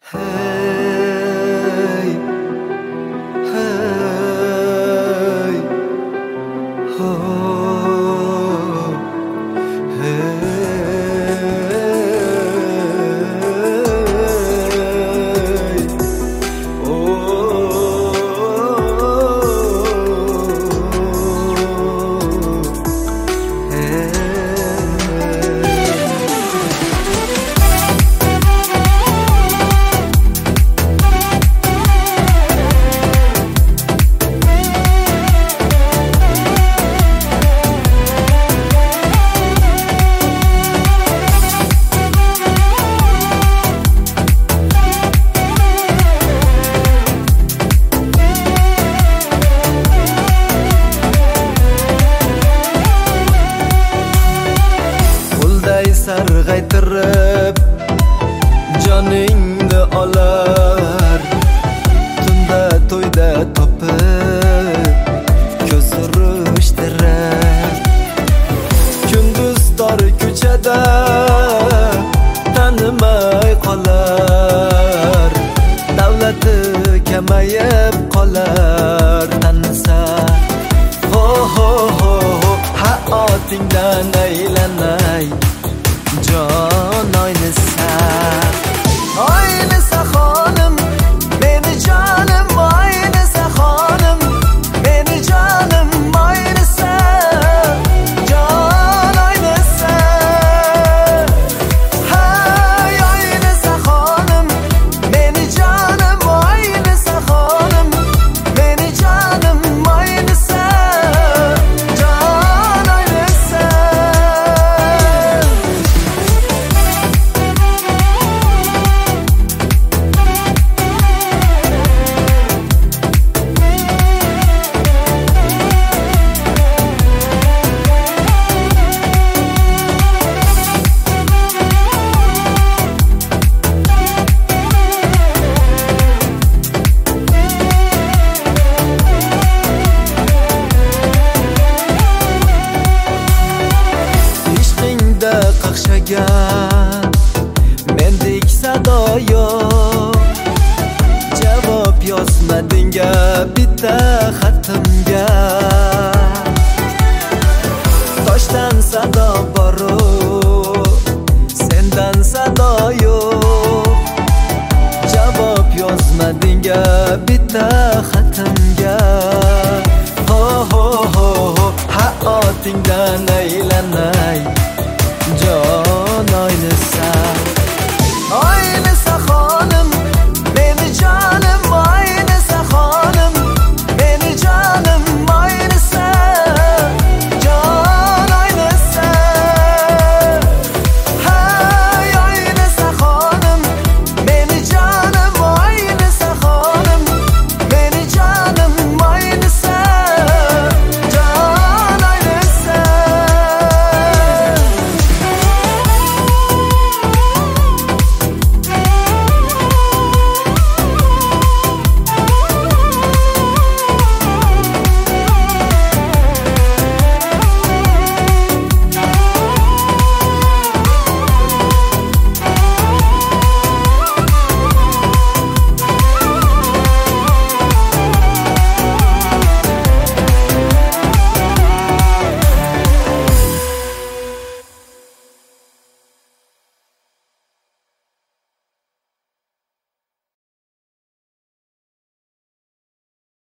Hey, hey, oh, hey, oh, hey. Sarg'aytirib joningni olar, tunda to'yda topib ko'z urishtirar. Kunduz tor ko'chada tanimay qolar, davlati kamayib qolar tanisa. Ho ho ho ho, hayotingdan aylanay Can oynasa, oynasa xonim, meni canım oynasa xonim, meni canım oynasa, can oynasa. Hay oynasa xonim, meni canım oynasa xonim, meni canım oynasa, can oynasa. Qaqshagan mendek sado yo'q, javob yozmading-a bitta xatimga. Toshdan sado bor-u, sendan sado yo'q, javob yozmading-a bitta xatimga. Ho ho ho ho, hayotingdan aylanay